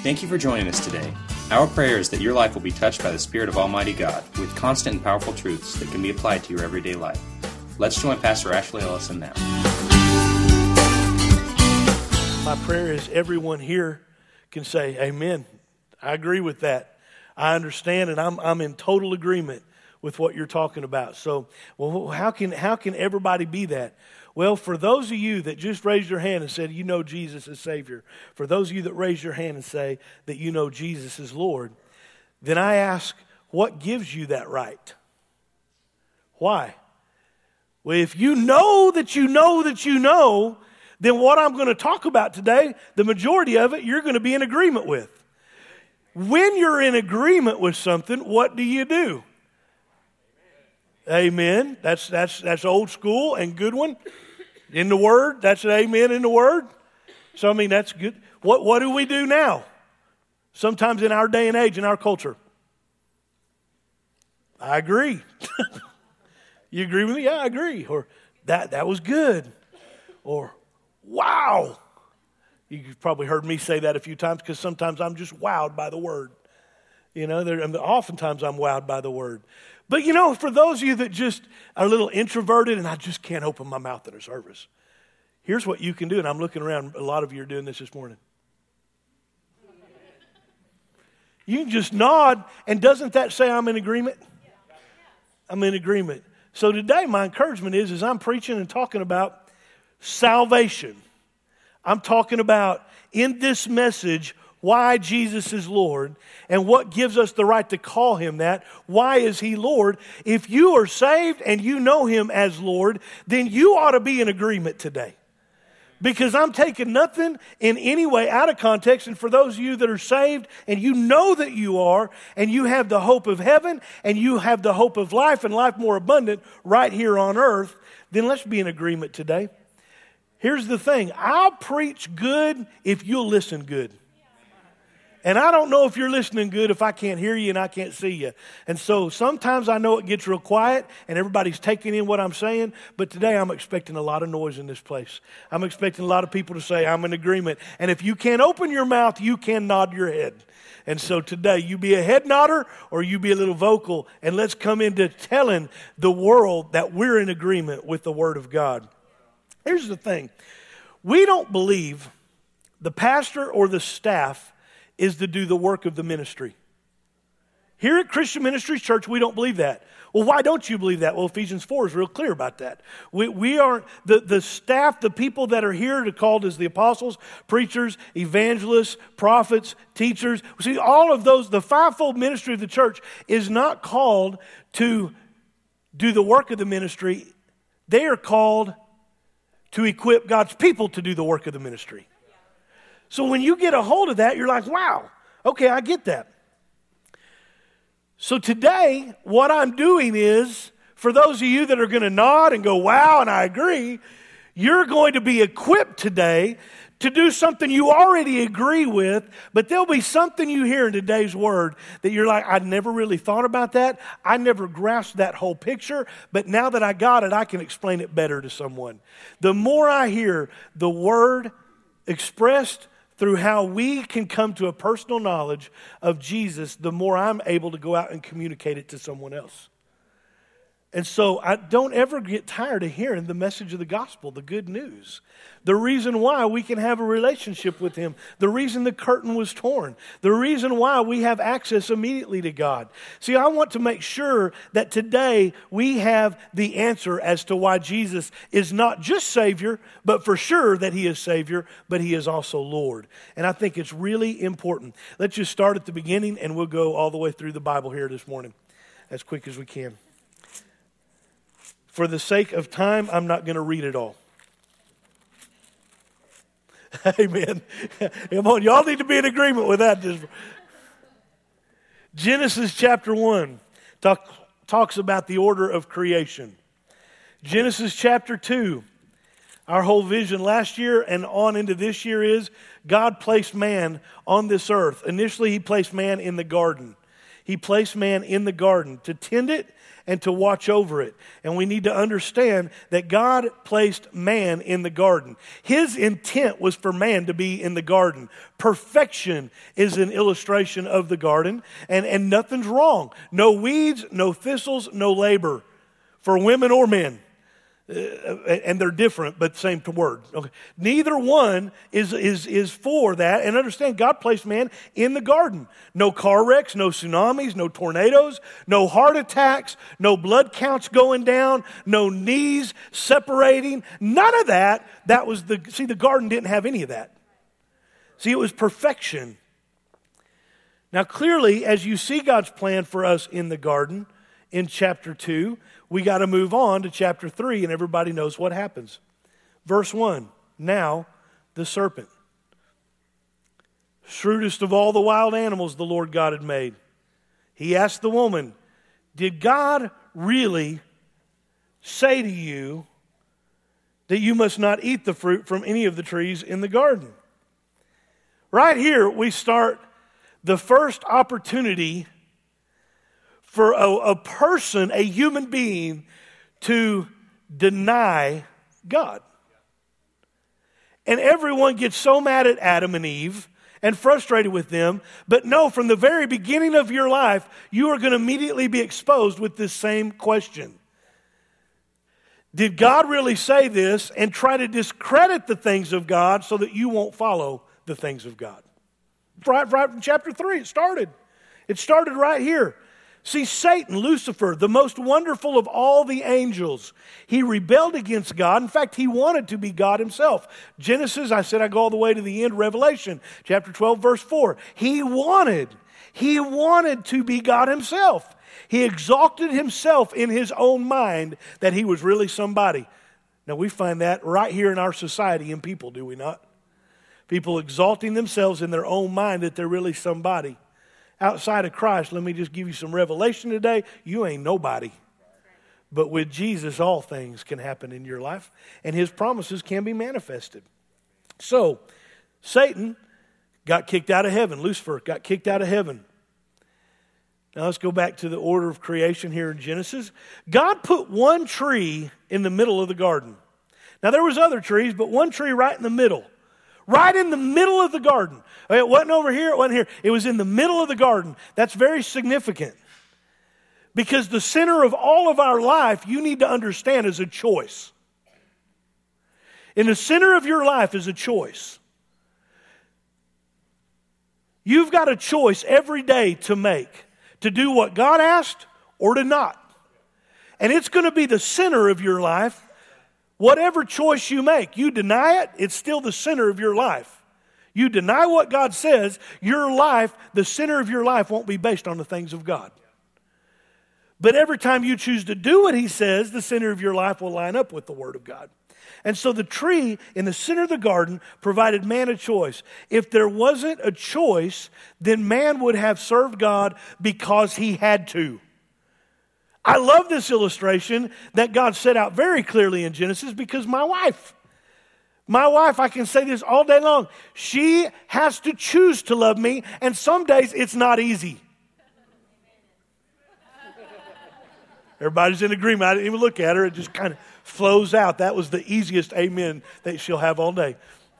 Thank you for joining us today. Our prayer is that your life will be touched by the Spirit of Almighty God with constant and powerful truths that can be applied to your everyday life. Let's join Pastor Ashley Ellison now. My prayer is everyone here can say, amen. I agree with that. I understand, and I'm in total agreement with what you're talking about. So, well, how can everybody be that? Well, for those of you that just raised your hand and said you know Jesus as Savior, for those of you that raised your hand and say that you know Jesus as Lord, then I ask, what gives you that right? Why? Well, if you know that you know that you know, then what I'm going to talk about today, the majority of it, you're going to be in agreement with. When you're in agreement with something, what do? Amen. That's old school and good one. In the Word, that's an amen in the Word. So, I mean, that's good. What do we do now? Sometimes in our day and age, in our culture. I agree. You agree with me? Yeah, I agree. Or that was good. Or, wow. You've probably heard me say that a few times because sometimes I'm just wowed by the Word. You know, oftentimes I'm wowed by the Word. But, you know, for those of you that just are a little introverted and I just can't open my mouth in a service, here's what you can do. And I'm looking around, a lot of you are doing this morning. You can just nod, and doesn't that say I'm in agreement? I'm in agreement. So today my encouragement is I'm preaching and talking about salvation. I'm talking about, in this message, why Jesus is Lord and what gives us the right to call Him that. Why is He Lord? If you are saved and you know Him as Lord, then you ought to be in agreement today. Because I'm taking nothing in any way out of context. And for those of you that are saved and you know that you are, and you have the hope of heaven and you have the hope of life and life more abundant right here on earth, then let's be in agreement today. Here's the thing. I'll preach good if you'll listen good. And I don't know if you're listening good if I can't hear you and I can't see you. And so sometimes I know it gets real quiet and everybody's taking in what I'm saying, but today I'm expecting a lot of noise in this place. I'm expecting a lot of people to say, I'm in agreement. And if you can't open your mouth, you can nod your head. And so today, you be a head nodder or you be a little vocal, and let's come into telling the world that we're in agreement with the Word of God. Here's the thing. We don't believe the pastor or the staff is to do the work of the ministry. Here at Christian Ministries Church, we don't believe that. Well, why don't you believe that? Well, Ephesians 4 is real clear about that. We aren't, the staff, the people that are here called as the apostles, preachers, evangelists, prophets, teachers. See, all of those, the fivefold ministry of the church is not called to do the work of the ministry. They are called to equip God's people to do the work of the ministry. So when you get a hold of that, you're like, wow, okay, I get that. So today, what I'm doing is, for those of you that are going to nod and go, wow, and I agree, you're going to be equipped today to do something you already agree with, but there'll be something you hear in today's word that you're like, I never really thought about that. I never grasped that whole picture, but now that I got it, I can explain it better to someone. The more I hear the word expressed through how we can come to a personal knowledge of Jesus, the more I'm able to go out and communicate it to someone else. And so I don't ever get tired of hearing the message of the gospel, the good news. The reason why we can have a relationship with Him. The reason the curtain was torn. The reason why we have access immediately to God. See, I want to make sure that today we have the answer as to why Jesus is not just Savior, but for sure that He is Savior, but He is also Lord. And I think it's really important. Let's just start at the beginning and we'll go all the way through the Bible here this morning as quick as we can. For the sake of time, I'm not going to read it all. Amen. Come on, y'all need to be in agreement with that. Genesis chapter 1 talks about the order of creation. Genesis chapter 2, our whole vision last year and on into this year is God placed man on this earth. Initially, He placed man in the garden. He placed man in the garden to tend it and to watch over it. And we need to understand that God placed man in the garden. His intent was for man to be in the garden. Perfection is an illustration of the garden, and nothing's wrong. No weeds, no thistles, no labor for women or men. And they're different, but same word. Okay. Neither one is for that. And understand, God placed man in the garden. No car wrecks, no tsunamis, no tornadoes, no heart attacks, no blood counts going down, no knees separating. None of that. The garden didn't have any of that. See, it was perfection. Now, clearly, as you see God's plan for us in the garden in chapter 2, we got to move on to chapter 3, and everybody knows what happens. Verse 1, now the serpent, shrewdest of all the wild animals the Lord God had made. He asked the woman, did God really say to you that you must not eat the fruit from any of the trees in the garden? Right here, we start the first opportunity for a person, a human being, to deny God. And everyone gets so mad at Adam and Eve and frustrated with them. But no, from the very beginning of your life, you are going to immediately be exposed with this same question. Did God really say this? And try to discredit the things of God so that you won't follow the things of God. Right from chapter 3, it started. It started right here. See, Satan, Lucifer, the most wonderful of all the angels, he rebelled against God. In fact, he wanted to be God himself. Genesis, I said I go all the way to the end, Revelation, chapter 12, verse 4. He wanted to be God himself. He exalted himself in his own mind that he was really somebody. Now, we find that right here in our society in people, do we not? People exalting themselves in their own mind that they're really somebody. Outside of Christ, let me just give you some revelation today. You ain't nobody. But with Jesus, all things can happen in your life, and his promises can be manifested. So, Satan got kicked out of heaven. Lucifer got kicked out of heaven. Now let's go back to the order of creation here in Genesis. God put one tree in the middle of the garden. Now there was other trees, but one tree right in the middle. Right in the middle of the garden. It wasn't over here, it wasn't here. It was in the middle of the garden. That's very significant. Because the center of all of our life, you need to understand, is a choice. In the center of your life is a choice. You've got a choice every day to make. To do what God asked or to not. And it's going to be the center of your life. Whatever choice you make, you deny it, it's still the center of your life. You deny what God says, your life, the center of your life won't be based on the things of God. But every time you choose to do what he says, the center of your life will line up with the Word of God. And so the tree in the center of the garden provided man a choice. If there wasn't a choice, then man would have served God because he had to. I love this illustration that God set out very clearly in Genesis because my wife, I can say this all day long, she has to choose to love me, and some days it's not easy. Everybody's in agreement. I didn't even look at her. It just kind of flows out. That was the easiest amen that she'll have all day.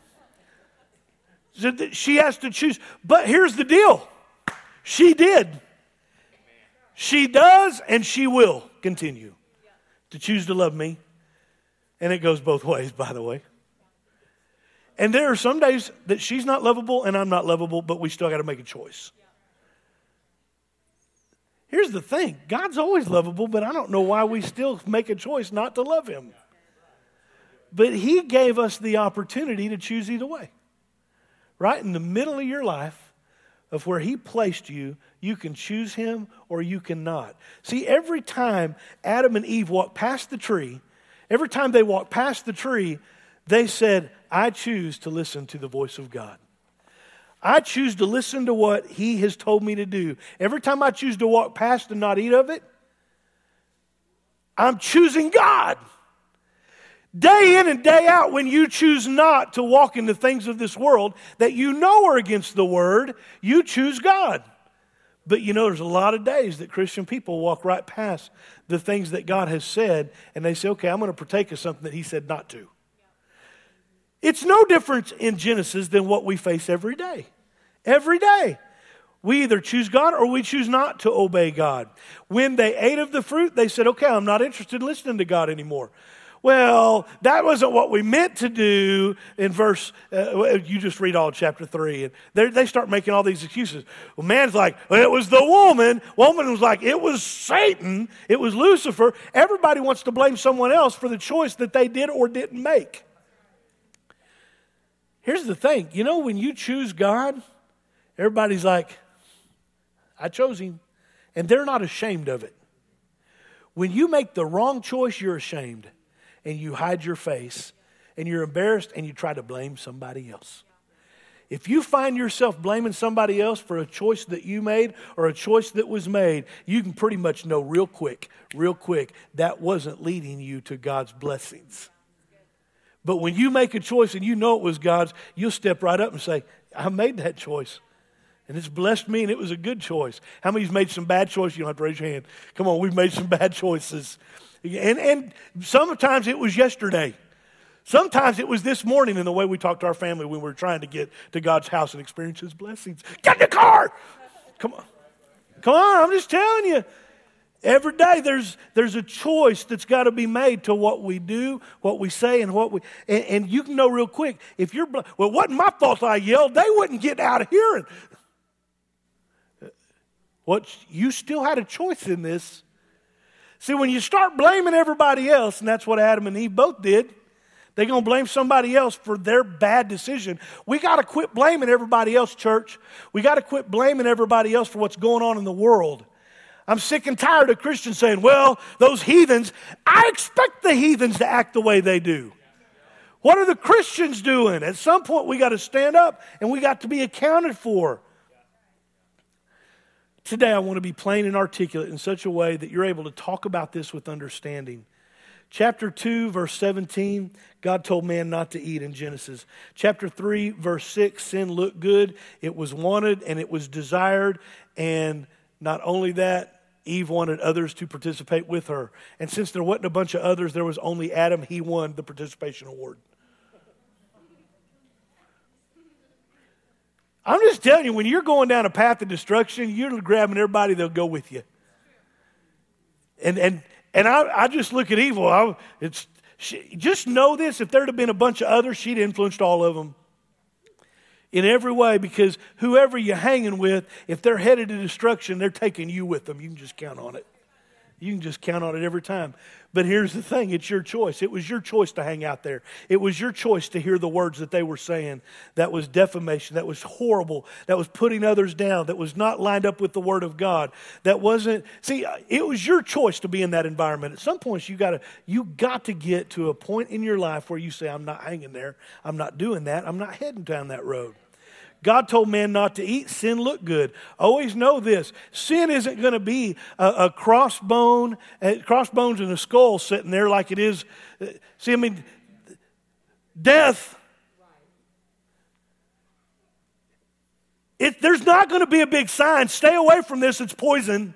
She has to choose. But here's the deal. She did. She does and she will continue to choose to love me. And it goes both ways, by the way. And there are some days that she's not lovable and I'm not lovable, but we still got to make a choice. Here's the thing. God's always lovable, but I don't know why we still make a choice not to love him. But he gave us the opportunity to choose either way. Right in the middle of your life, of where he placed you, you can choose him or you cannot. See, every time Adam and Eve walked past the tree, every time they walked past the tree, they said, I choose to listen to the voice of God. I choose to listen to what he has told me to do. Every time I choose to walk past and not eat of it, I'm choosing God. Day in and day out, when you choose not to walk in the things of this world that you know are against the Word, you choose God. But there's a lot of days that Christian people walk right past the things that God has said, and they say, okay, I'm going to partake of something that he said not to. It's no different in Genesis than what we face every day. Every day. We either choose God or we choose not to obey God. When they ate of the fruit, they said, okay, I'm not interested in listening to God anymore. Well, that wasn't what we meant to do in verse, you just read all chapter 3, and they start making all these excuses. Well, man's like, well, it was the woman. Woman was like, it was Satan. It was Lucifer. Everybody wants to blame someone else for the choice that they did or didn't make. Here's the thing. When you choose God, everybody's like, I chose him. And they're not ashamed of it. When you make the wrong choice, you're ashamed. And you hide your face. And you're embarrassed and you try to blame somebody else. If you find yourself blaming somebody else for a choice that you made or a choice that was made, you can pretty much know real quick, that wasn't leading you to God's blessings. But when you make a choice and you know it was God's, you'll step right up and say, I made that choice. And it's blessed me, and it was a good choice. How many's made some bad choices? You don't have to raise your hand. Come on, we've made some bad choices. And sometimes it was yesterday. Sometimes it was this morning in the way we talked to our family when we were trying to get to God's house and experience his blessings. Get in the car! Come on, I'm just telling you. Every day there's a choice that's got to be made to what we do, what we say, and and you can know real quick, if you're, well, it wasn't my fault I yelled, they wouldn't get out of here. You still had a choice in this. See, when you start blaming everybody else, and that's what Adam and Eve both did, they're going to blame somebody else for their bad decision. We got to quit blaming everybody else, church. We got to quit blaming everybody else for what's going on in the world. I'm sick and tired of Christians saying, well, those heathens, I expect the heathens to act the way they do. What are the Christians doing? At some point, we got to stand up and we got to be accounted for. Today, I want to be plain and articulate in such a way that you're able to talk about this with understanding. Chapter 2, verse 17, God told man not to eat in Genesis. Chapter 3, verse 6, sin looked good. It was wanted and it was desired. And not only that, Eve wanted others to participate with her. And since there wasn't a bunch of others, there was only Adam. He won the participation award. I'm just telling you, when you're going down a path of destruction, you're grabbing everybody that'll go with you. And I just look at evil. Just know this, if there'd have been a bunch of others, she'd influenced all of them. In every way, because whoever you're hanging with, if they're headed to destruction, they're taking you with them. You can just count on it. You can just count on it every time. But here's the thing, it's your choice. It was your choice to hang out there. It was your choice to hear the words that they were saying. That was defamation. That was horrible. That was putting others down. That was not lined up with the Word of God. That wasn't, it was your choice to be in that environment. At some points, you got to get to a point in your life where you say, I'm not hanging there. I'm not doing that. I'm not heading down that road. God told man not to eat. Sin looked good. Always know this. Sin isn't going to be a crossbones and a skull sitting there like it is. Death. There's not going to be a big sign. Stay away from this. It's poison.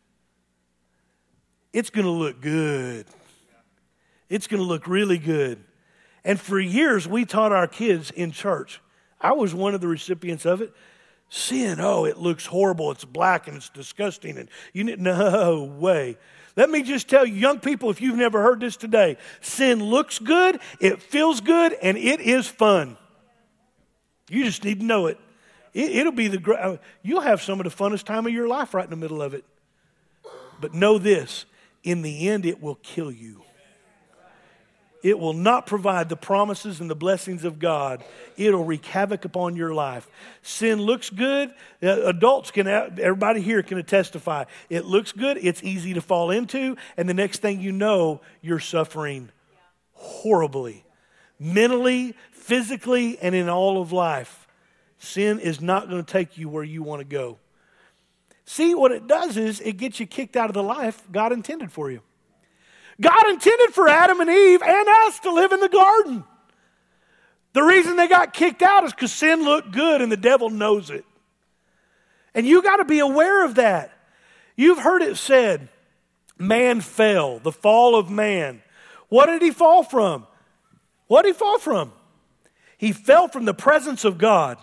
It's going to look good. It's going to look really good. And for years, we taught our kids in church. I was one of the recipients of it. Sin, it looks horrible. It's black and it's disgusting. And no way. Let me just tell you, young people, if you've never heard this today, sin looks good, it feels good, and it is fun. You just need to know it. It'll be you'll have some of the funnest time of your life right in the middle of it. But know this, in the end, it will kill you. It will not provide the promises and the blessings of God. It'll wreak havoc upon your life. Sin looks good. Adults everybody here can testify. It looks good. It's easy to fall into. And the next thing you know, you're suffering horribly. Mentally, physically, and in all of life. Sin is not going to take you where you want to go. See, what it does is it gets you kicked out of the life God intended for you. God intended for Adam and Eve and us to live in the garden. The reason they got kicked out is because sin looked good and the devil knows it. And you got to be aware of that. You've heard it said, man fell, the fall of man. What did he fall from? What did he fall from? He fell from the presence of God.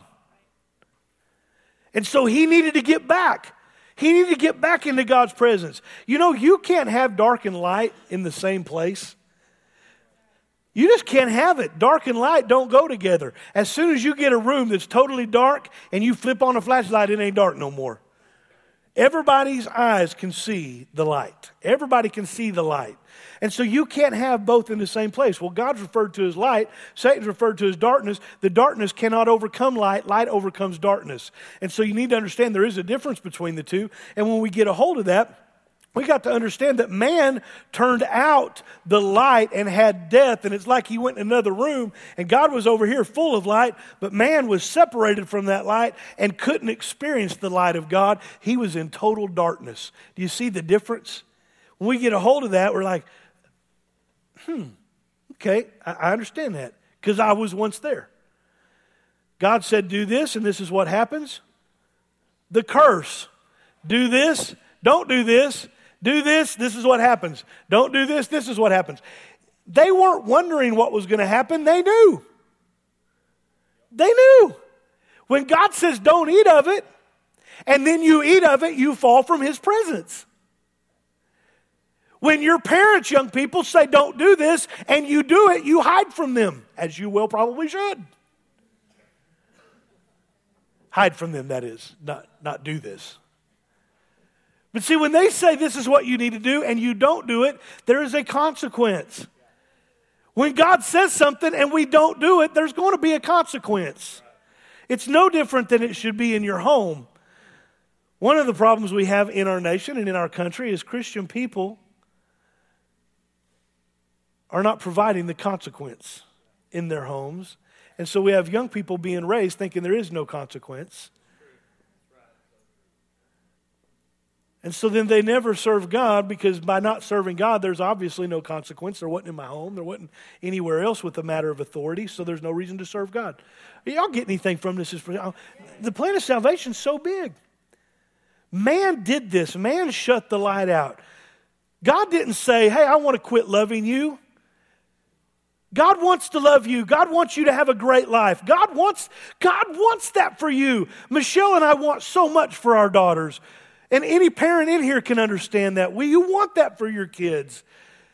And so he needed to get back. He needed to get back into God's presence. You know, you can't have dark and light in the same place. You just can't have it. Dark and light don't go together. As soon as you get a room that's totally dark and you flip on a flashlight, it ain't dark no more. Everybody's eyes can see the light. Everybody can see the light. And so you can't have both in the same place. Well, God's referred to as light. Satan's referred to as darkness. The darkness cannot overcome light. Light overcomes darkness. And so you need to understand there is a difference between the two. And when we get a hold of that, we got to understand that man turned out the light and had death, and it's like he went in another room, and God was over here full of light, but man was separated from that light and couldn't experience the light of God. He was in total darkness. Do you see the difference? When we get a hold of that, we're like, okay, I understand that, because I was once there. God said, do this, and this is what happens. The curse. Do this, don't do this. Do this, this is what happens. Don't do this, this is what happens. They weren't wondering what was going to happen. They knew. They knew. When God says don't eat of it, and then you eat of it, you fall from His presence. When your parents, young people, say don't do this, and you do it, you hide from them, as you probably should. Hide from them, that is, not do this. But see, when they say this is what you need to do and you don't do it, there is a consequence. When God says something and we don't do it, there's going to be a consequence. It's no different than it should be in your home. One of the problems we have in our nation and in our country is Christian people are not providing the consequence in their homes. And so we have young people being raised thinking there is no consequence. And so then they never serve God, because by not serving God, there's obviously no consequence. There wasn't in my home. There wasn't anywhere else with a matter of authority, so there's no reason to serve God. Y'all get anything from this? The plan of salvation is so big. Man did this. Man shut the light out. God didn't say, hey, I want to quit loving you. God wants to love you. God wants you to have a great life. God wants that for you. Michelle and I want so much for our daughters. And any parent in here can understand that. You want that for your kids.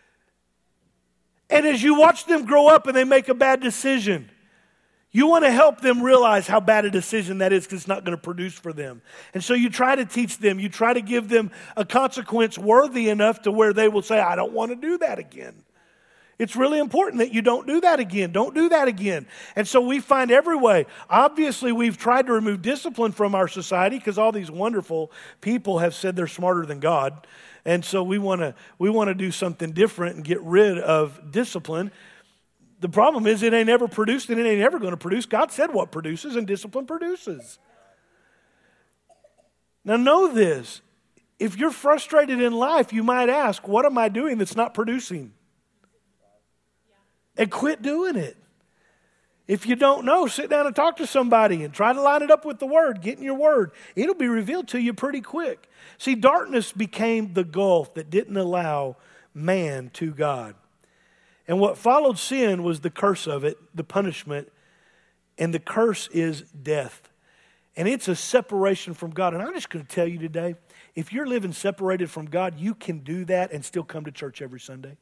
And as you watch them grow up and they make a bad decision, you want to help them realize how bad a decision that is, because it's not going to produce for them. And so you try to teach them. You try to give them a consequence worthy enough to where they will say, I don't want to do that again. It's really important that you don't do that again. Don't do that again. And so we find every way. Obviously, we've tried to remove discipline from our society because all these wonderful people have said they're smarter than God. And so we want to do something different and get rid of discipline. The problem is it ain't ever produced and it ain't ever going to produce. God said what produces, and discipline produces. Now know this. If you're frustrated in life, you might ask, what am I doing that's not producing? And quit doing it. If you don't know, sit down and talk to somebody and try to line it up with the Word. Get in your Word. It'll be revealed to you pretty quick. See, darkness became the gulf that didn't allow man to God. And what followed sin was the curse of it, the punishment, and the curse is death. And it's a separation from God. And I'm just going to tell you today, if you're living separated from God, you can do that and still come to church every Sunday.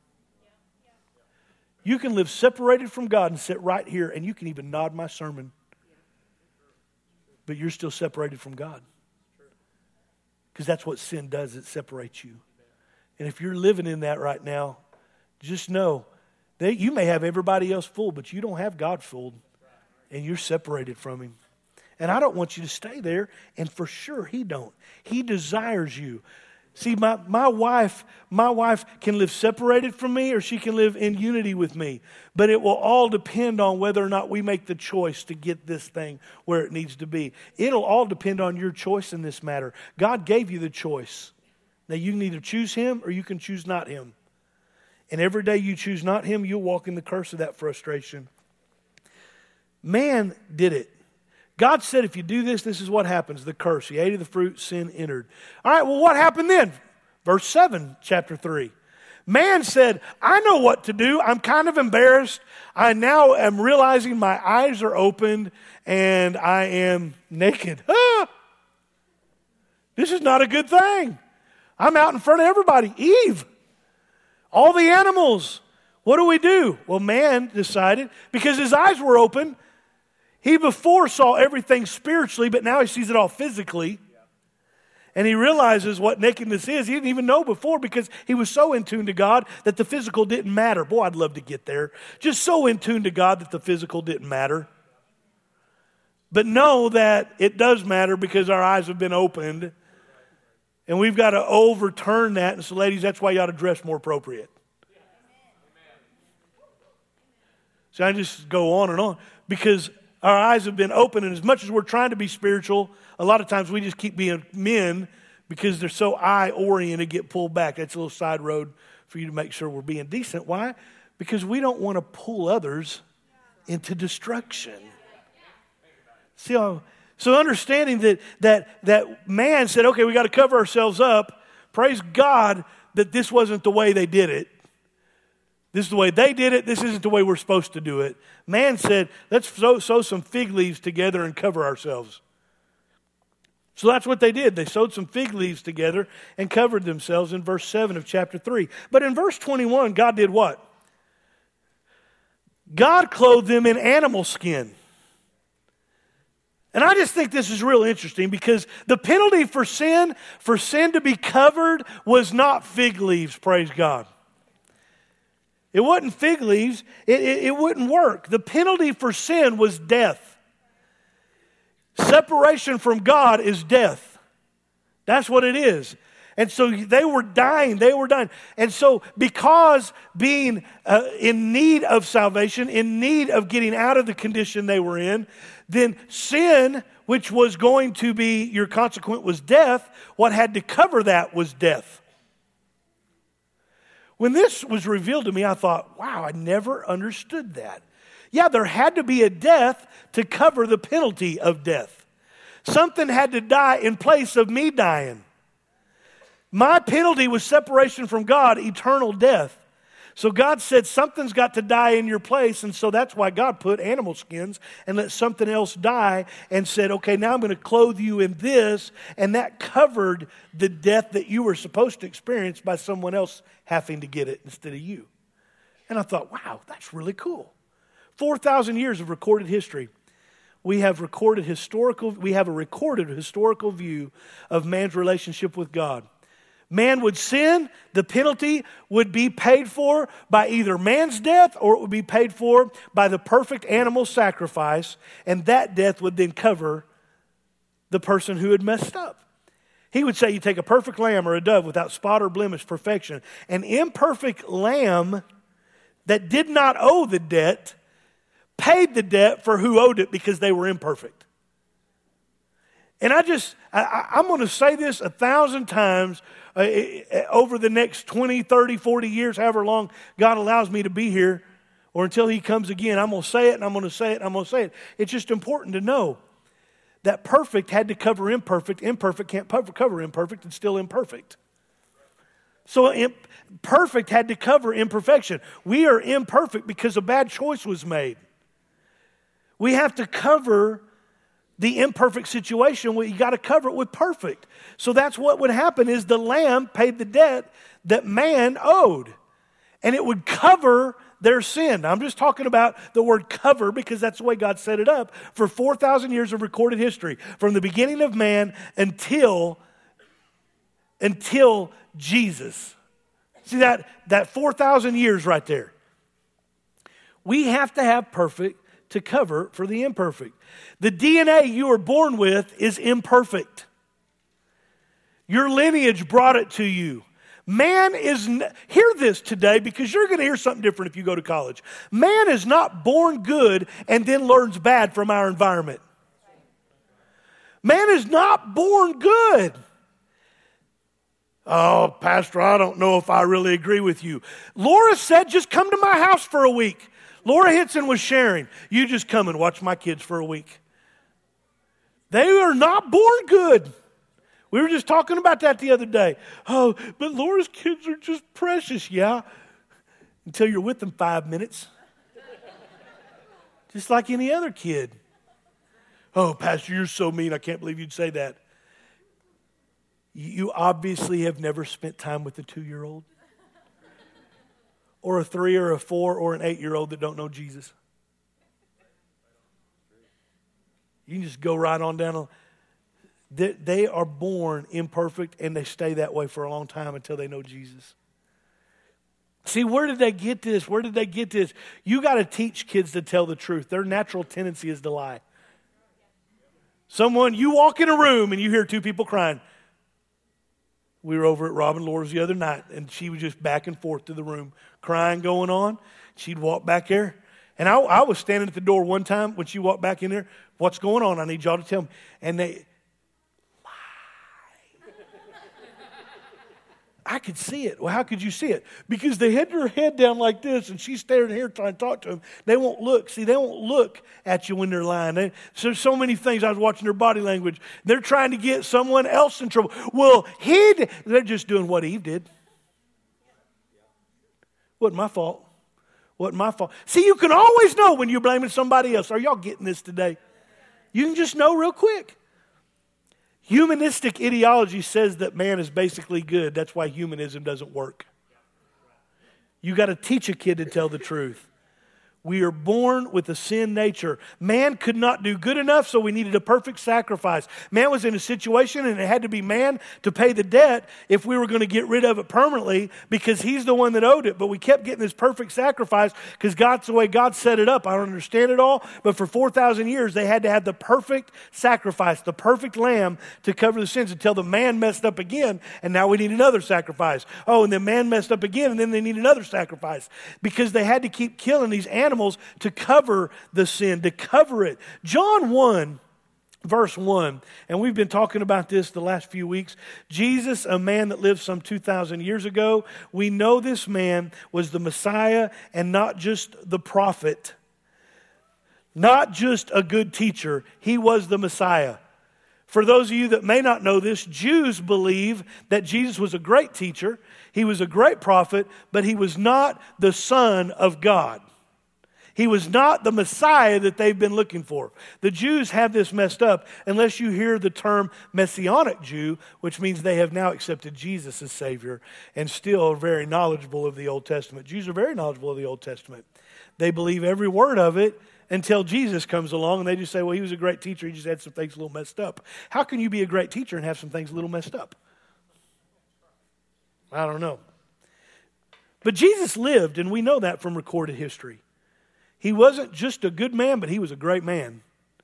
You can live separated from God and sit right here, and you can even nod my sermon. But you're still separated from God. Because that's what sin does. It separates you. And if you're living in that right now, just know that you may have everybody else fooled, but you don't have God fooled. And you're separated from Him. And I don't want you to stay there. And for sure, He don't. He desires you. See, my wife can live separated from me, or she can live in unity with me. But it will all depend on whether or not we make the choice to get this thing where it needs to be. It'll all depend on your choice in this matter. God gave you the choice. Now you can either choose Him or you can choose not Him. And every day you choose not Him, you'll walk in the curse of that frustration. Man did it. God said if you do this, this is what happens, the curse. You ate of the fruit, sin entered. All right, well, what happened then? Verse 7, chapter 3. Man said, I know what to do. I'm kind of embarrassed. I now am realizing my eyes are opened and I am naked. This is not a good thing. I'm out in front of everybody. Eve, all the animals. What do? Well, man decided, because his eyes were open, he before saw everything spiritually, but now he sees it all physically. And he realizes what nakedness is. He didn't even know before because he was so in tune to God that the physical didn't matter. Boy, I'd love to get there. Just so in tune to God that the physical didn't matter. But know that it does matter because our eyes have been opened. And we've got to overturn that. And so, ladies, that's why you ought to dress more appropriate. So I just go on and on because our eyes have been opened. And as much as we're trying to be spiritual, a lot of times we just keep being men because they're so eye-oriented, get pulled back. That's a little side road for you to make sure we're being decent. Why? Because we don't want to pull others into destruction. See how? So understanding that man said, okay, we got to cover ourselves up. Praise God that this wasn't the way they did it. This is the way they did it. This isn't the way we're supposed to do it. Man said, let's sew some fig leaves together and cover ourselves. So that's what they did. They sewed some fig leaves together and covered themselves in verse 7 of chapter 3. But in verse 21, God did what? God clothed them in animal skin. And I just think this is real interesting because the penalty for sin to be covered was not fig leaves, praise God. It wasn't fig leaves. It wouldn't work. The penalty for sin was death. Separation from God is death. That's what it is. And so they were dying. And so because being in need of salvation, in need of getting out of the condition they were in, then sin, which was going to be your consequence, was death. What had to cover that was death. When this was revealed to me, I thought, wow, I never understood that. Yeah, there had to be a death to cover the penalty of death. Something had to die in place of me dying. My penalty was separation from God, eternal death. So God said something's got to die in your place, and so that's why God put animal skins and let something else die and said, okay, now I'm going to clothe you in this, and that covered the death that you were supposed to experience by someone else having to get it instead of you. And I thought, wow, that's really cool. 4,000 years of recorded history. We have a recorded historical view of man's relationship with God. Man would sin, the penalty would be paid for by either man's death or it would be paid for by the perfect animal sacrifice, and that death would then cover the person who had messed up. He would say you take a perfect lamb or a dove without spot or blemish, perfection. An imperfect lamb that did not owe the debt paid the debt for who owed it because they were imperfect. And I'm going to say this 1,000 times over the next 20, 30, 40 years, however long God allows me to be here, or until He comes again. I'm going to say it, and I'm going to say it, and I'm going to say it. It's just important to know that perfect had to cover imperfect. Imperfect can't cover imperfect. It's still imperfect. So perfect had to cover imperfection. We are imperfect because a bad choice was made. We have to cover the imperfect situation. You got to cover it with perfect. So that's what would happen is the lamb paid the debt that man owed. And it would cover their sin. Now, I'm just talking about the word cover because that's the way God set it up for 4,000 years of recorded history. From the beginning of man until Jesus. See that 4,000 years right there. We have to have perfect to cover for the imperfect. The DNA you are born with is imperfect. Your lineage brought it to you. Man is, hear this today because you're going to hear something different if you go to college. Man is not born good and then learns bad from our environment. Man is not born good. Oh, Pastor, I don't know if I really agree with you. Laura said, just come to my house for a week. Laura Hinson was sharing. You just come and watch my kids for a week. They are not born good. We were just talking about that the other day. Oh, but Laura's kids are just precious. Yeah, until you're with them 5 minutes. Just like any other kid. Oh, Pastor, you're so mean. I can't believe you'd say that. You obviously have never spent time with a 2-year-old. Or a 3 or a 4 or an 8-year-old that don't know Jesus. You can just go right on down. They are born imperfect and they stay that way for a long time until they know Jesus. See, where did they get this? Where did they get this? You got to teach kids to tell the truth. Their natural tendency is to lie. You walk in a room and you hear 2 people crying. We were over at Robin Laura's the other night, and she was just back and forth to the room, crying going on. She'd walk back there. And I was standing at the door one time when she walked back in there. What's going on? I need y'all to tell me. And they lie. I could see it. Well, how could you see it? Because they had their head down like this, and she's staring here trying to talk to them. They won't look. See, they won't look at you when they're lying. So many things. I was watching their body language. They're trying to get someone else in trouble. Well, they're just doing what Eve did. Wasn't my fault. Wasn't my fault. See, you can always know when you're blaming somebody else. Are y'all getting this today? You can just know real quick. Humanistic ideology says that man is basically good. That's why humanism doesn't work. You got to teach a kid to tell the truth. We are born with a sin nature. Man could not do good enough, so we needed a perfect sacrifice. Man was in a situation, and it had to be man to pay the debt if we were going to get rid of it permanently, because he's the one that owed it. But we kept getting this perfect sacrifice because God's the way God set it up. I don't understand it all, but for 4,000 years, they had to have the perfect sacrifice, the perfect lamb to cover the sins until the man messed up again, and now we need another sacrifice. Oh, and then man messed up again, and then they need another sacrifice because they had to keep killing these animals to cover the sin, to cover it. John 1, verse 1, and we've been talking about this the last few weeks. Jesus, a man that lived some 2,000 years ago, we know this man was the Messiah and not just the prophet, not just a good teacher. He was the Messiah. For those of you that may not know this, Jews believe that Jesus was a great teacher, he was a great prophet, but he was not the Son of God. He was not the Messiah that they've been looking for. The Jews have this messed up unless you hear the term Messianic Jew, which means they have now accepted Jesus as Savior and still are very knowledgeable of the Old Testament. Jews are very knowledgeable of the Old Testament. They believe every word of it until Jesus comes along and they just say, well, he was a great teacher, he just had some things a little messed up. How can you be a great teacher and have some things a little messed up? I don't know. But Jesus lived, and we know that from recorded history. He wasn't just a good man, but he was a great man.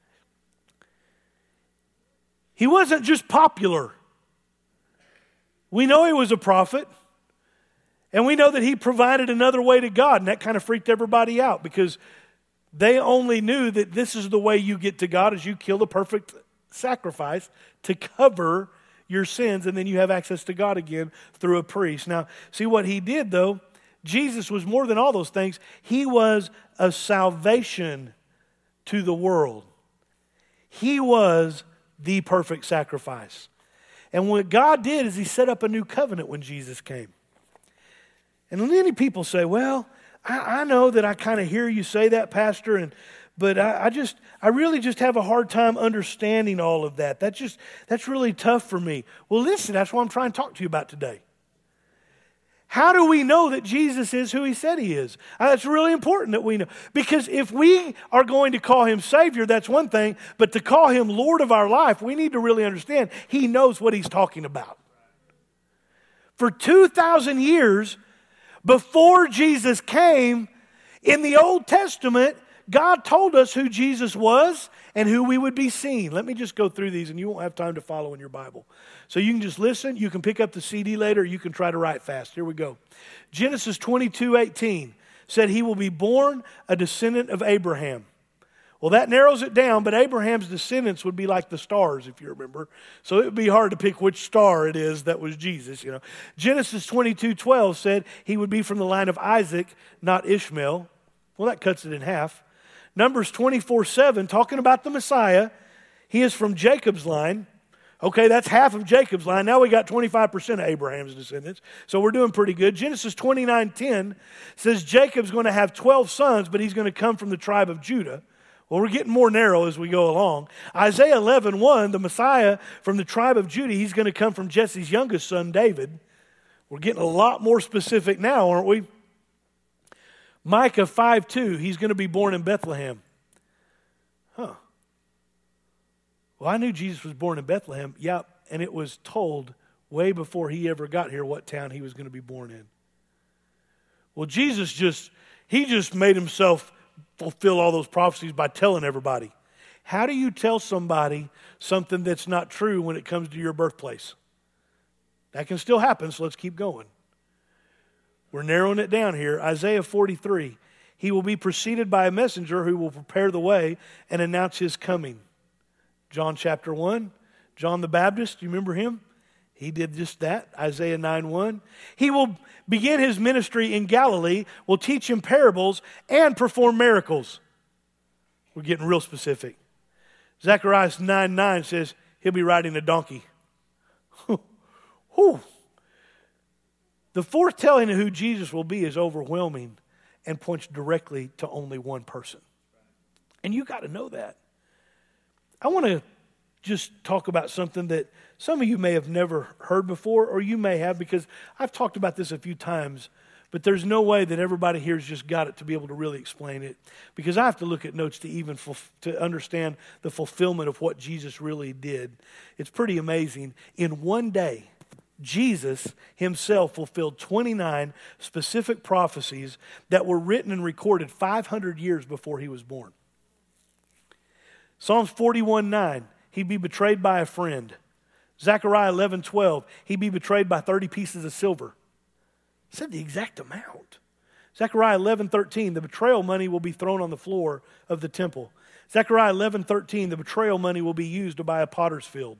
He wasn't just popular. We know he was a prophet, and we know that he provided another way to God, and that kind of freaked everybody out because they only knew that this is the way you get to God, is you kill the perfect sacrifice to cover your sins, and then you have access to God again through a priest. Now, see what he did, though. Jesus was more than all those things. He was a salvation to the world. He was the perfect sacrifice. And what God did is he set up a new covenant when Jesus came. And many people say, well, I know that I kind of hear you say that, Pastor, but I really just have a hard time understanding all of that. That's really tough for me. Well, listen, that's what I'm trying to talk to you about today. How do we know that Jesus is who he said he is? That's really important that we know. Because if we are going to call him Savior, that's one thing. But to call him Lord of our life, we need to really understand he knows what he's talking about. For 2,000 years before Jesus came, in the Old Testament, God told us who Jesus was and who we would be seeing. Let me just go through these, and you won't have time to follow in your Bible. So you can just listen. You can pick up the CD later. Or you can try to write fast. Here we go. Genesis 22:18 said he will be born a descendant of Abraham. Well, that narrows it down, but Abraham's descendants would be like the stars, if you remember. So it would be hard to pick which star it is that was Jesus, you know. Genesis 22:12 said he would be from the line of Isaac, not Ishmael. Well, that cuts it in half. Numbers 24:7, talking about the Messiah, He is from Jacob's line. Okay, that's half of Jacob's line. Now we got 25% of Abraham's descendants. So we're doing pretty good. Genesis 29:10 says Jacob's going to have 12 sons, but he's going to come from the tribe of Judah. Well, we're getting more narrow as we go along. Isaiah 11:1, the Messiah from the tribe of Judah, he's going to come from Jesse's youngest son, David. We're getting a lot more specific now, aren't we? Micah 5:2, he's going to be born in Bethlehem. Huh. Well, I knew Jesus was born in Bethlehem. Yep, and it was told way before he ever got here what town he was going to be born in. Well, Jesus just made himself fulfill all those prophecies by telling everybody. How do you tell somebody something that's not true when it comes to your birthplace? That can still happen, so let's keep going. We're narrowing it down here. Isaiah 43. He will be preceded by a messenger who will prepare the way and announce his coming. John chapter 1, John the Baptist, do you remember him? He did just that, Isaiah 9:1. He will begin his ministry in Galilee, will teach him parables, and perform miracles. We're getting real specific. Zechariah 9:9 says he'll be riding a donkey. Whew. The foretelling of who Jesus will be is overwhelming and points directly to only one person. And you got to know that. I want to just talk about something that some of you may have never heard before, or you may have, because I've talked about this a few times, but there's no way that everybody here's just got it to be able to really explain it, because I have to look at notes to even to understand the fulfillment of what Jesus really did. It's pretty amazing. In one day, Jesus himself fulfilled 29 specific prophecies that were written and recorded 500 years before he was born. Psalms 41:9, he'd be betrayed by a friend. Zechariah 11:12, he'd be betrayed by 30 pieces of silver. It said the exact amount. Zechariah 11:13, the betrayal money will be thrown on the floor of the temple. Zechariah 11:13, the betrayal money will be used to buy a potter's field.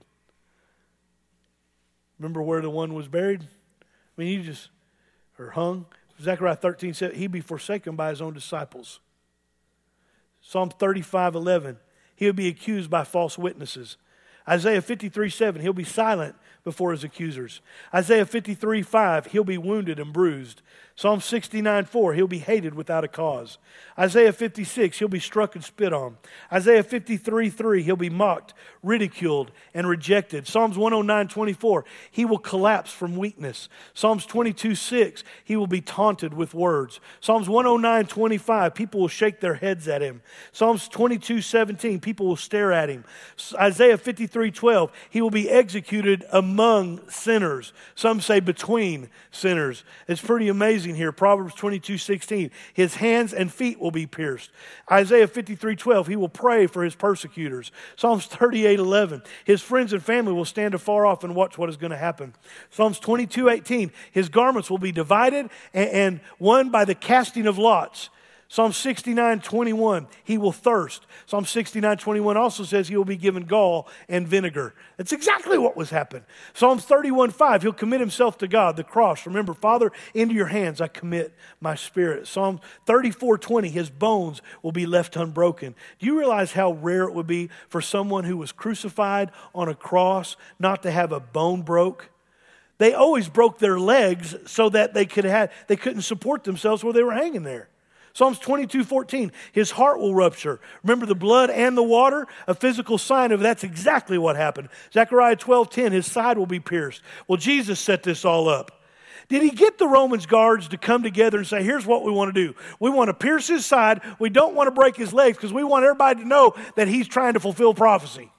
Remember where the one was buried? I mean, or hung. Zechariah 13 said he'd be forsaken by his own disciples. Psalm 35:11, he'll be accused by false witnesses. Isaiah 53:7, he'll be silent before his accusers. Isaiah 53:5, he'll be wounded and bruised. Psalm 69:4, he'll be hated without a cause. Isaiah 56, he'll be struck and spit on. Isaiah 53:3, he'll be mocked, ridiculed, and rejected. Psalms 109:24, he will collapse from weakness. Psalms 22:6, he will be taunted with words. Psalms 109:25, people will shake their heads at him. Psalms 22:17, people will stare at him. Isaiah 53:12, he will be executed among sinners. Some say between sinners. It's pretty amazing here. Proverbs 22:16, his hands and feet will be pierced. Isaiah 53:12, he will pray for his persecutors. Psalms 38:11, his friends and family will stand afar off and watch what is going to happen. Psalms 22:18, his garments will be divided and won by the casting of lots. Psalm 69:21, he will thirst. Psalm 69:21 also says he will be given gall and vinegar. That's exactly what was happening. Psalms 31:5, he'll commit himself to God, the cross. Remember, Father, into your hands I commit my spirit. Psalm 34:20, his bones will be left unbroken. Do you realize how rare it would be for someone who was crucified on a cross not to have a bone broke? They always broke their legs so that they couldn't support themselves while they were hanging there. Psalms 22:14, his heart will rupture. Remember the blood and the water? A physical sign of that's exactly what happened. Zechariah 12:10, his side will be pierced. Well, Jesus set this all up. Did he get the Romans guards to come together and say, here's what we want to do. We want to pierce his side. We don't want to break his legs because we want everybody to know that he's trying to fulfill prophecy.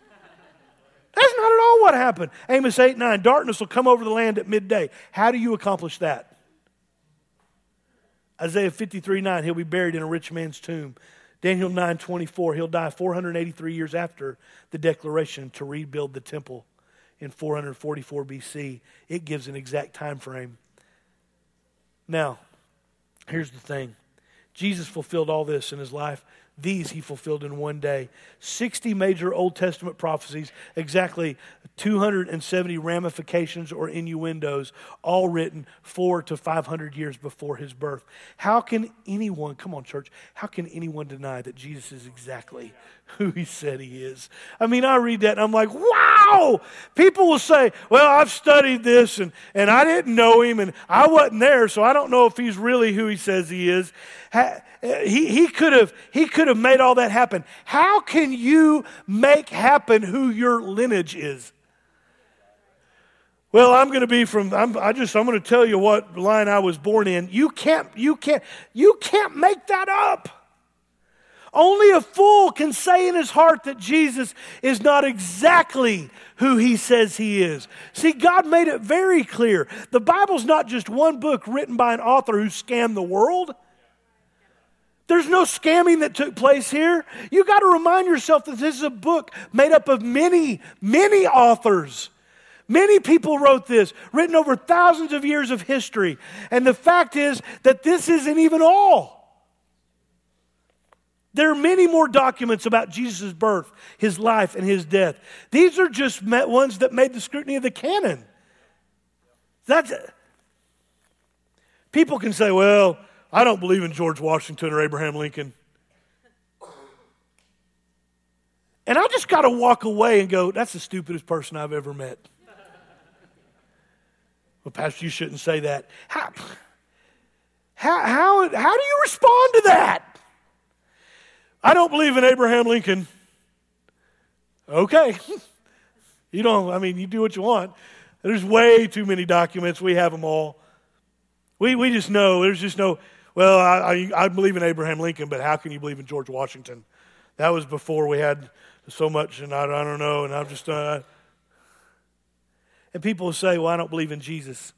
That's not at all what happened. Amos 8:9, darkness will come over the land at midday. How do you accomplish that? Isaiah 53:9, he'll be buried in a rich man's tomb. Daniel 9:24, he'll die 483 years after the declaration to rebuild the temple in 444 BC. It gives an exact time frame. Now, here's the thing. Jesus fulfilled all this in his life. These he fulfilled in one day. 60 major Old Testament prophecies, exactly 270 ramifications or innuendos, all written 400 to 500 years before his birth. How can anyone, come on church, how can anyone deny that Jesus is exactly who he said he is? I mean, I read that and I'm like, wow! People will say, well, I've studied this and I didn't know him and I wasn't there, so I don't know if he's really who he says he is. He could have made all that happen. How can you make happen who your lineage is? Well, I'm going to tell you what line I was born in. You can't make that up. Only a fool can say in his heart that Jesus is not exactly who he says he is. See, God made it very clear. The Bible's not just one book written by an author who scammed the world. There's no scamming that took place here. You got to remind yourself that this is a book made up of many, many authors. Many people wrote this, written over thousands of years of history. And the fact is that this isn't even all. There are many more documents about Jesus' birth, his life, and his death. These are just ones that made the scrutiny of the canon. People can say, well, I don't believe in George Washington or Abraham Lincoln. And I just got to walk away and go, that's the stupidest person I've ever met. Well, Pastor, you shouldn't say that. How do you respond to that? I don't believe in Abraham Lincoln. Okay. You do what you want. There's way too many documents. We have them all. We just know. There's just no, well, I believe in Abraham Lincoln, but how can you believe in George Washington? That was before we had so much, and I don't know, and I'm just, and people will say, well, I don't believe in Jesus.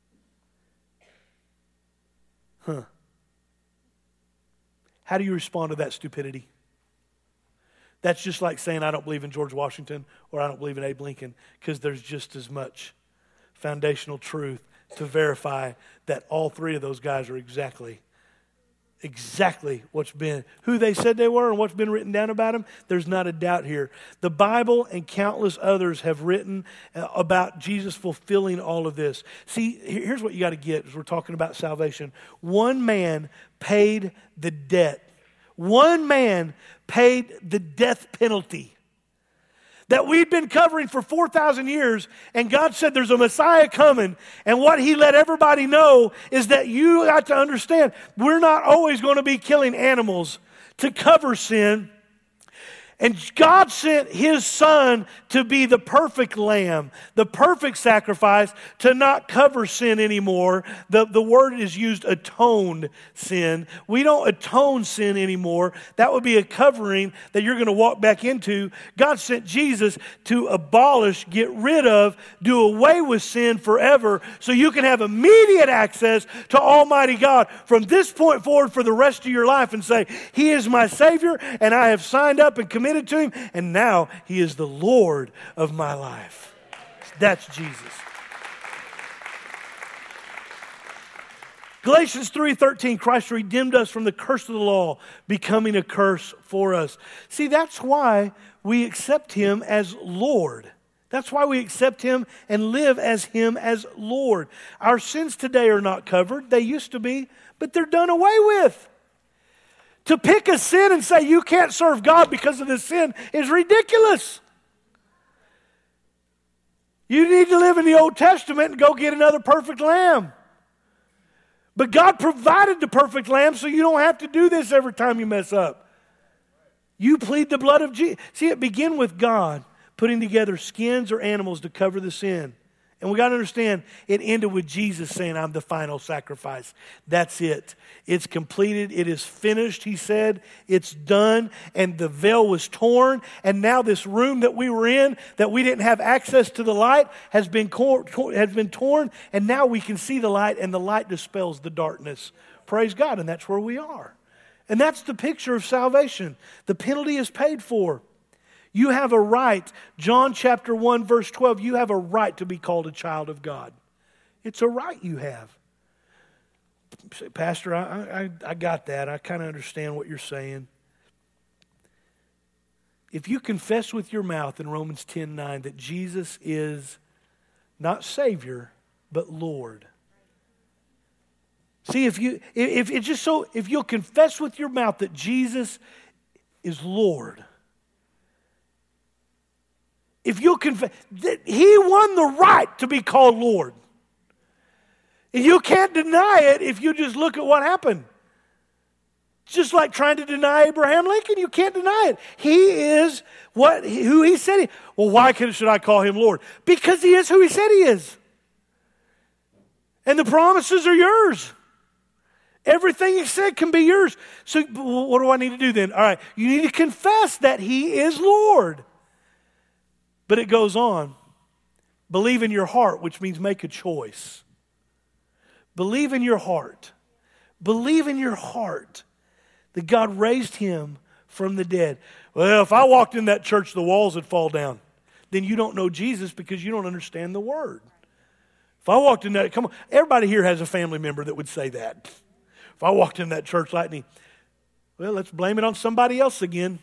How do you respond to that stupidity? That's just like saying I don't believe in George Washington or I don't believe in Abe Lincoln, because there's just as much foundational truth to verify that all three of those guys are exactly what's been, who they said they were and what's been written down about them. There's not a doubt here. The Bible and countless others have written about Jesus fulfilling all of this. See, here's what you got to get as we're talking about salvation. One man paid the debt. One man paid the death penalty that we'd been covering for 4,000 years, and God said there's a Messiah coming, and what he let everybody know is that you got to understand, we're not always going to be killing animals to cover sin. And God sent his son to be the perfect lamb, the perfect sacrifice to not cover sin anymore. The word is used, atoned sin. We don't atone sin anymore. That would be a covering that you're going to walk back into. God sent Jesus to abolish, get rid of, do away with sin forever so you can have immediate access to Almighty God from this point forward for the rest of your life and say, he is my Savior and I have signed up and committed to him, and now he is the Lord of my life. That's Jesus. Galatians 3:13, Christ redeemed us from the curse of the law, becoming a curse for us. See, that's why we accept him as Lord. That's why we accept him and live as him as Lord. Our sins today are not covered. They used to be, but they're done away with. To pick a sin and say you can't serve God because of this sin is ridiculous. You need to live in the Old Testament and go get another perfect lamb. But God provided the perfect lamb so you don't have to do this every time you mess up. You plead the blood of Jesus. See, it began with God putting together skins or animals to cover the sin. And we got to understand, it ended with Jesus saying, I'm the final sacrifice. That's it. It's completed. It is finished, he said. It's done. And the veil was torn. And now this room that we were in, that we didn't have access to the light, has been torn. And now we can see the light, and the light dispels the darkness. Praise God. And that's where we are. And that's the picture of salvation. The penalty is paid for. You have a right, John chapter 1, verse 12, you have a right to be called a child of God. It's a right you have. You say, Pastor, I got that. I kind of understand what you're saying. if you confess with your mouth in Romans 10:9 that Jesus is not Savior, but Lord. See, if you'll confess with your mouth that Jesus is Lord, if you'll confess that He won the right to be called Lord, and you can't deny it if you just look at what happened. Just like trying to deny Abraham Lincoln, you can't deny it. He is who He said He. Well, why should I call Him Lord? Because He is who He said He is. And the promises are yours. Everything He said can be yours. So what do I need to do then? All right, you need to confess that He is Lord. But it goes on. Believe in your heart, which means make a choice. Believe in your heart. Believe in your heart that God raised Him from the dead. Well, if I walked in that church, the walls would fall down. Then you don't know Jesus because you don't understand the Word. If I walked in that, come on, everybody here has a family member that would say that. If I walked in that church like me, well, let's blame it on somebody else again.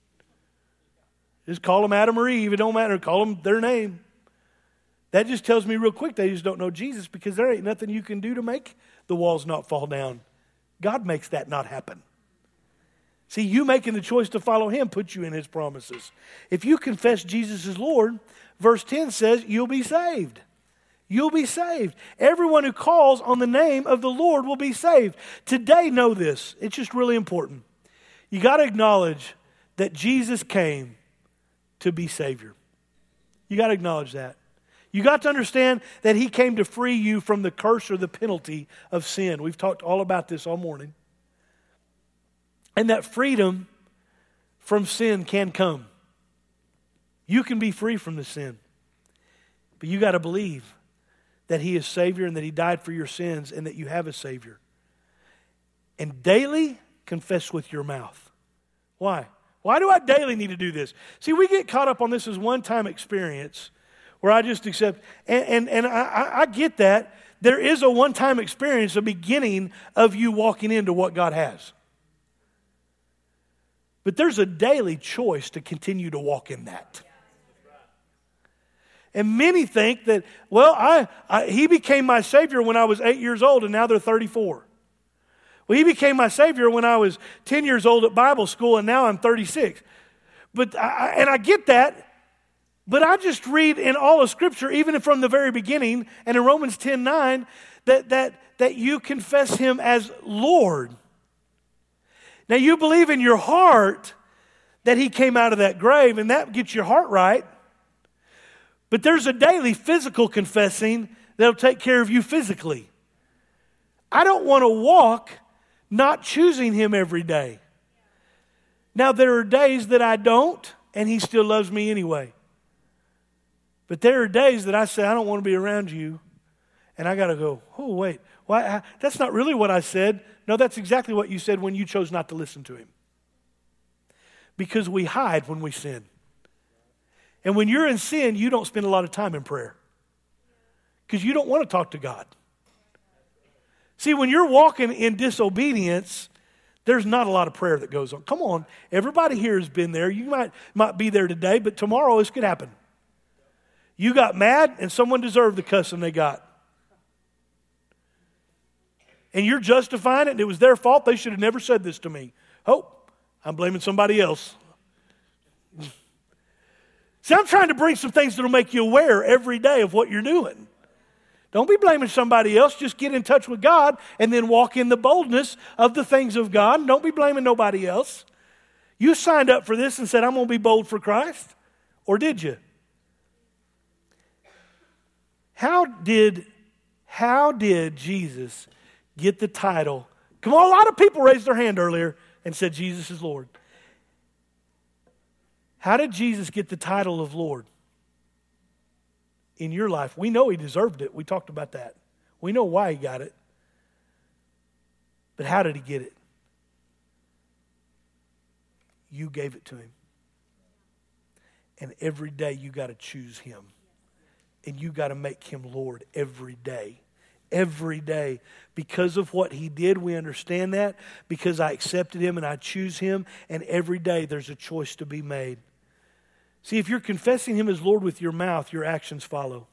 Just call them Adam or Eve. It don't matter. Call them their name. That just tells me real quick they just don't know Jesus because there ain't nothing you can do to make the walls not fall down. God makes that not happen. See, you making the choice to follow Him puts you in His promises. If you confess Jesus as Lord, verse 10 says, you'll be saved. You'll be saved. Everyone who calls on the name of the Lord will be saved. Today, know this. It's just really important. You got to acknowledge that Jesus came to be Savior. You got to acknowledge that. You got to understand that He came to free you from the curse or the penalty of sin. We've talked all about this all morning. And that freedom from sin can come. You can be free from the sin. But you got to believe that He is Savior and that He died for your sins and that you have a Savior. And daily confess with your mouth. Why? Why do I daily need to do this? See, we get caught up on this as one-time experience where I just accept, and I get that. There is a one-time experience, a beginning of you walking into what God has. But there's a daily choice to continue to walk in that. And many think that, well, He became my Savior when I was 8 years old and now they're 34. Well, He became my Savior when I was 10 years old at Bible school and now I'm 36. But I get that, but I just read in all of Scripture, even from the very beginning, and in Romans 10:9, that you confess Him as Lord. Now, you believe in your heart that He came out of that grave, and that gets your heart right. But there's a daily physical confessing that'll take care of you physically. I don't want to walk not choosing Him every day. Now, there are days that I don't, and He still loves me anyway. But there are days that I say, I don't want to be around you, and I got to go, oh, wait, why? That's not really what I said. No, that's exactly what you said when you chose not to listen to Him. Because we hide when we sin. And when you're in sin, you don't spend a lot of time in prayer. Because you don't want to talk to God. See, when you're walking in disobedience, there's not a lot of prayer that goes on. Come on, everybody here has been there. You might be there today, but tomorrow this could happen. You got mad and someone deserved the cussing they got. And you're justifying it and it was their fault. They should have never said this to me. Oh, I'm blaming somebody else. See, I'm trying to bring some things that will make you aware every day of what you're doing. Don't be blaming somebody else. Just get in touch with God and then walk in the boldness of the things of God. Don't be blaming nobody else. You signed up for this and said, I'm going to be bold for Christ. Or did you? How did Jesus get the title? Come on, a lot of people raised their hand earlier and said Jesus is Lord. How did Jesus get the title of Lord in your life? We know He deserved it. We talked about that. We know why He got it. But how did He get it? You gave it to Him. And every day you got to choose Him. And you got to make Him Lord every day. Every day. Because of what He did, we understand that. Because I accepted Him and I choose Him. And every day there's a choice to be made. See, if you're confessing him as Lord with your mouth, your actions follow.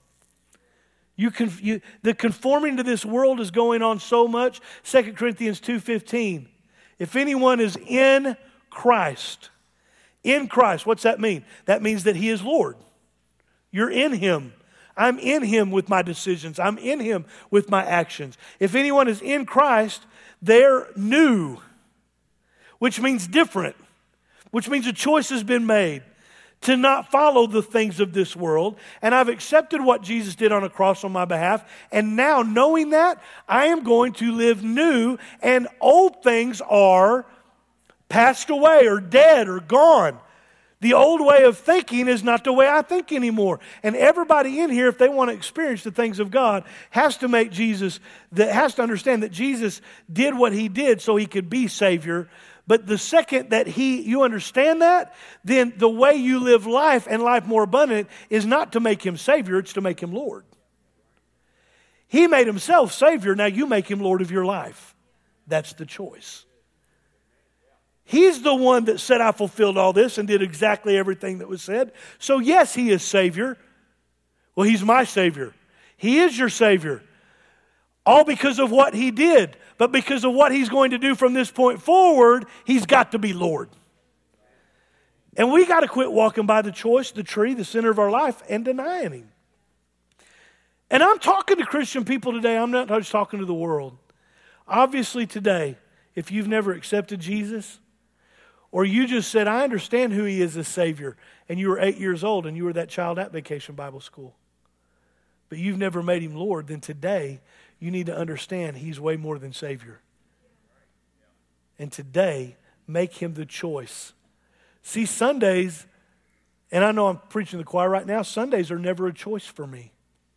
The conforming to this world is going on so much. 2 Corinthians 2:15. If anyone is in Christ, what's that mean? That means that he is Lord. You're in him. I'm in him with my decisions. I'm in him with my actions. If anyone is in Christ, they're new, which means different, which means a choice has been made to not follow the things of this world. And I've accepted what Jesus did on a cross on my behalf. And now, knowing that, I am going to live new, and old things are passed away or dead or gone. The old way of thinking is not the way I think anymore. And everybody in here, if they want to experience the things of God, has to understand that Jesus did what he did so he could be Savior. But the second that you understand that, then the way you live life and life more abundant is not to make him Savior, it's to make him Lord. He made himself Savior, now you make him Lord of your life. That's the choice. He's the one that said, I fulfilled all this and did exactly everything that was said. So yes, he is Savior. Well, he's my Savior. He is your Savior. All because of what he did. But because of what he's going to do from this point forward, he's got to be Lord. And we got to quit walking by the choice, the tree, the center of our life, and denying him. And I'm talking to Christian people today. I'm not just talking to the world. Obviously today, if you've never accepted Jesus, or you just said, I understand who he is as Savior, and you were 8 years old and you were that child at Vacation Bible School, but you've never made him Lord, then today you need to understand he's way more than Savior. And today, make him the choice. See, Sundays, and I know I'm preaching to the choir right now, Sundays are never a choice for me.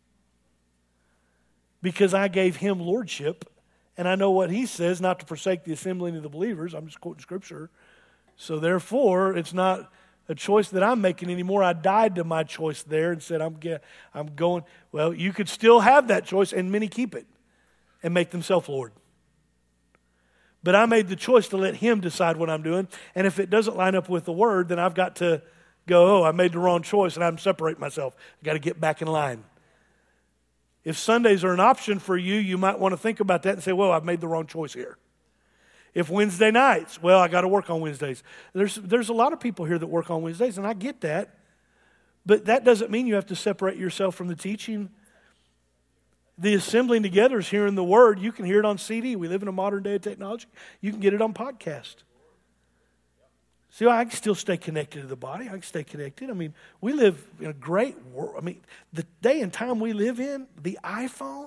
Because I gave him lordship, and I know what he says, not to forsake the assembling of the believers. I'm just quoting Scripture. So therefore, it's not a choice that I'm making anymore. I died to my choice there and said, I'm going. Well, you could still have that choice, and many keep it and make themselves Lord. But I made the choice to let him decide what I'm doing. And if it doesn't line up with the word, then I've got to go, I made the wrong choice, and I'm separating myself. I've got to get back in line. If Sundays are an option for you, you might want to think about that and say, well, I've made the wrong choice here. If Wednesday nights, well, I got to work on Wednesdays. There's a lot of people here that work on Wednesdays, and I get that. But that doesn't mean you have to separate yourself from the teaching. The assembling together is hearing the word. You can hear it on CD. We live in a modern day of technology. You can get it on podcast. See, I can still stay connected to the body. I can stay connected. I mean, we live in a great world. I mean, the day and time we live in, the iPhone,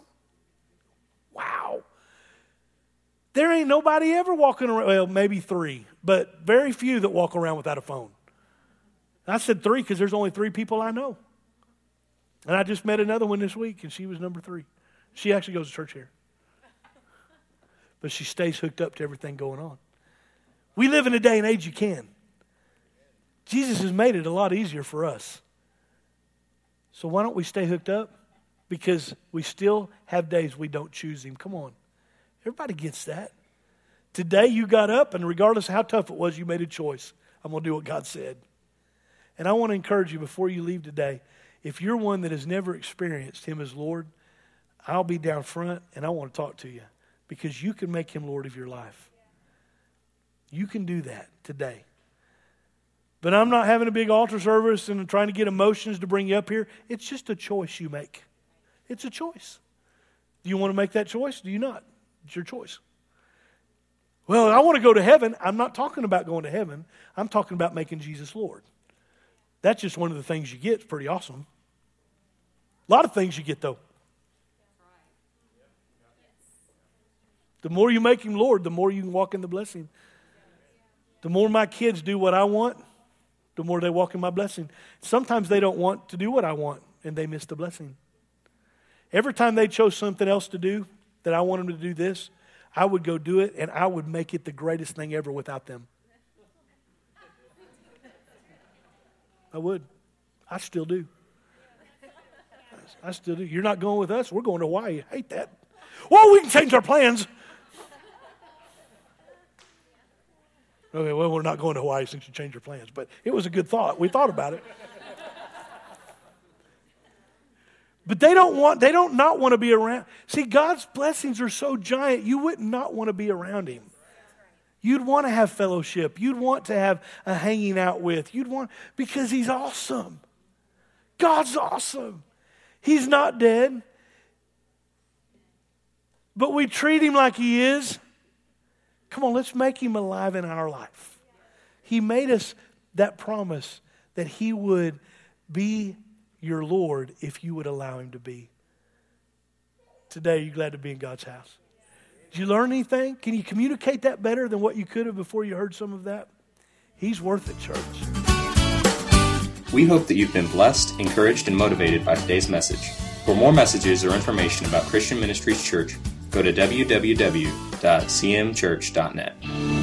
wow. There ain't nobody ever walking around, well, maybe 3, but very few that walk around without a phone. I said 3 because there's only 3 people I know. And I just met another one this week, and she was number 3. She actually goes to church here. But she stays hooked up to everything going on. We live in a day and age you can. Jesus has made it a lot easier for us. So why don't we stay hooked up? Because we still have days we don't choose him. Come on. Everybody gets that. Today you got up, and regardless of how tough it was, you made a choice. I'm going to do what God said. And I want to encourage you before you leave today, if you're one that has never experienced him as Lord, I'll be down front, and I want to talk to you because you can make him Lord of your life. You can do that today. But I'm not having a big altar service and trying to get emotions to bring you up here. It's just a choice you make. It's a choice. Do you want to make that choice? Do you not? It's your choice. Well, I want to go to heaven. I'm not talking about going to heaven. I'm talking about making Jesus Lord. That's just one of the things you get. It's pretty awesome. A lot of things you get, though. The more you make him Lord, the more you can walk in the blessing. The more my kids do what I want, the more they walk in my blessing. Sometimes they don't want to do what I want, and they miss the blessing. Every time they chose something else to do, that I want them to do this, I would go do it, and I would make it the greatest thing ever without them. I would. I still do. I still do. You're not going with us? We're going to Hawaii. I hate that. Well, we can change our plans. Okay, well, we're not going to Hawaii since you changed your plans. But it was a good thought. We thought about it. But they don't not want to be around. See, God's blessings are so giant, you would not want to be around him. You'd want to have fellowship. You'd want to have a hanging out with. Because he's awesome. God's awesome. He's not dead. But we treat him like he is. Come on, let's make him alive in our life. He made us that promise that he would be your Lord if you would allow him to be. Today, are you glad to be in God's house? Did you learn anything? Can you communicate that better than what you could have before you heard some of that? He's worth it, church. We hope that you've been blessed, encouraged, and motivated by today's message. For more messages or information about Christian Ministries Church, go to www.cmchurch.net.